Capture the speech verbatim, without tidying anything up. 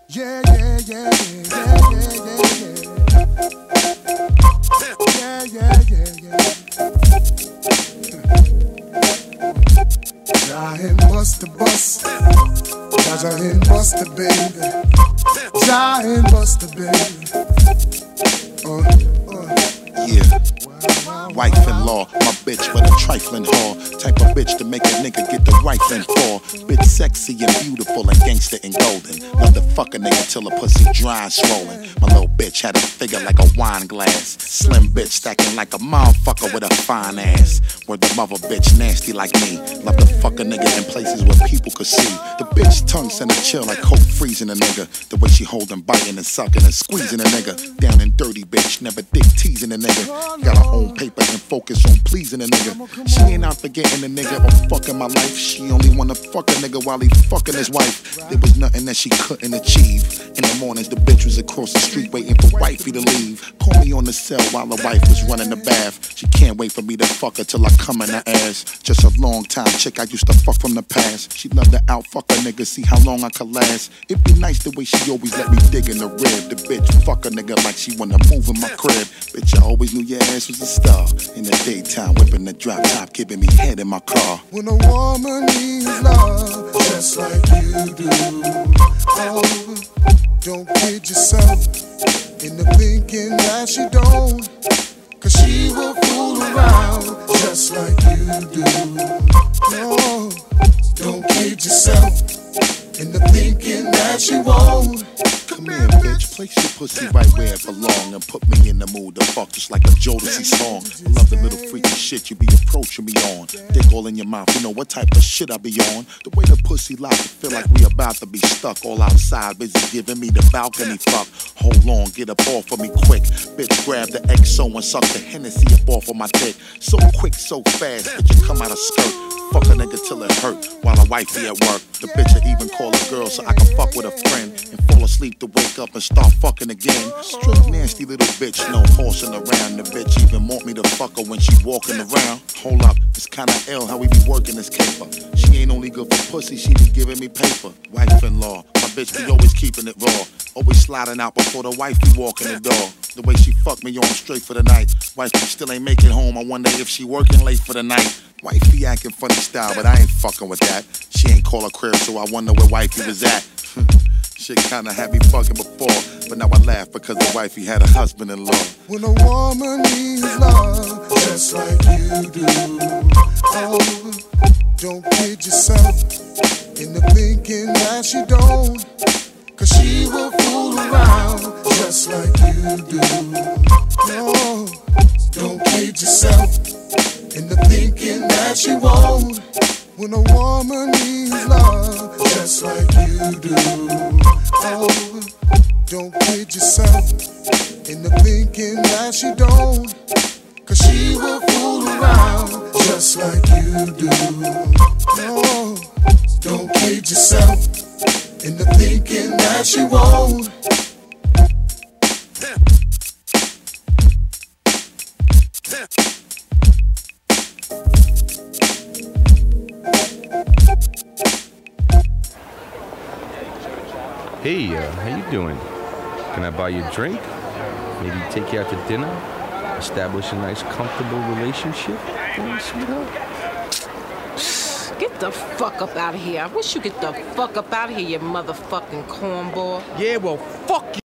Yeah, yeah, yeah, yeah, yeah, yeah, yeah, yeah, yeah, yeah, yeah. Giant Buster Bus, Giant Buster baby, Giant Buster baby. Uh, uh. Yeah. Wife-in-law, my bitch with a trifling whore. Type of bitch to make a nigga get the rifling for. Bitch sexy and beautiful and gangster and golden. Love to fuck a nigga till her pussy dry and swollen. My little bitch had a figure like a wine glass. Slim bitch stacking like a motherfucker with a fine ass. Where the mother bitch nasty like me. Love to fuck a nigga in places where people could see. The bitch tongue send a chill like coke freezing a nigga. The way she holding, biting and sucking and squeezing a nigga. Down and dirty bitch, never dick teasing a nigga. Got her own paper and focus on pleasing a nigga. She ain't out for getting a nigga or fucking my life. She only wanna fuck a nigga while he fucking his wife. There was nothing that she couldn't achieve. In the mornings the bitch was across the street waiting for wifey to leave. Call me on the cell while the wife was running the bath. She can't wait for me to fuck her till I come in her ass. Just a long time chick I used to fuck from the past. She loved to out fuck a nigga, see how long I could last. It'd be nice the way she always let me dig in the rib. The bitch fuck a nigga like she wanna move in my crib. Bitch, I always knew your ass was a star. In the daytime, whipping the drop top, giving me head in my car. When a woman needs love, just like you do. Oh, don't kid yourself into thinking that she don't. Cause she will fool around just like you do. No, don't kid yourself into thinking that she won't. Come here, bitch, place your pussy right where it belong and put me in the mood to fuck just like a Jodeci song. Love the little freaky shit you be approaching me on. Dick all in your mouth, you know what type of shit I be on. The way the pussy lock, I feel like we about to be stuck all outside, busy giving me the balcony fuck. Hold on, get up off of me quick. Bitch, grab the X O and suck the Hennessy up off of my dick. So quick, so fast, bitch, you come out of skirt. Fuck a nigga till it hurt while a wife be at work. The bitch will even call a girl so I can fuck with a friend and fall asleep to wake up and start fucking again. Straight nasty little bitch, no horsing around. The bitch even want me to fuck her when she walking around. Hold up, it's kinda ill how we be working this caper. She ain't only good for pussy, she be giving me paper. Wife-in-law, my bitch be always keeping it raw. Always sliding out before the wife be walking the door. The way she fucked me on straight for the night. Wifey still ain't making home, I wonder if she working late for the night. Wifey acting funny style, but I ain't fucking with that. She ain't call her crib, so I wonder where wifey was at. Shit kinda had me fucking before, but now I laugh because the wifey had a husband-in-law. When a woman needs love, just like you do. Oh, don't kid yourself into thinking that she don't. Cause she will fool around just like you do. No, don't kid yourself into thinking that she won't. When a woman needs love, just like you do. Oh, don't kid yourself into thinking that she don't. Cause she will fool around just like you do. No, don't kid yourself into thinking that she won't. Hey, uh, how you doing? Can I buy you a drink? Maybe take you out to dinner? Establish a nice, comfortable relationship? Oh, sweetheart? Get the fuck up out of here. I wish you get the fuck up out of here, you motherfucking cornball. Yeah, well, fuck you.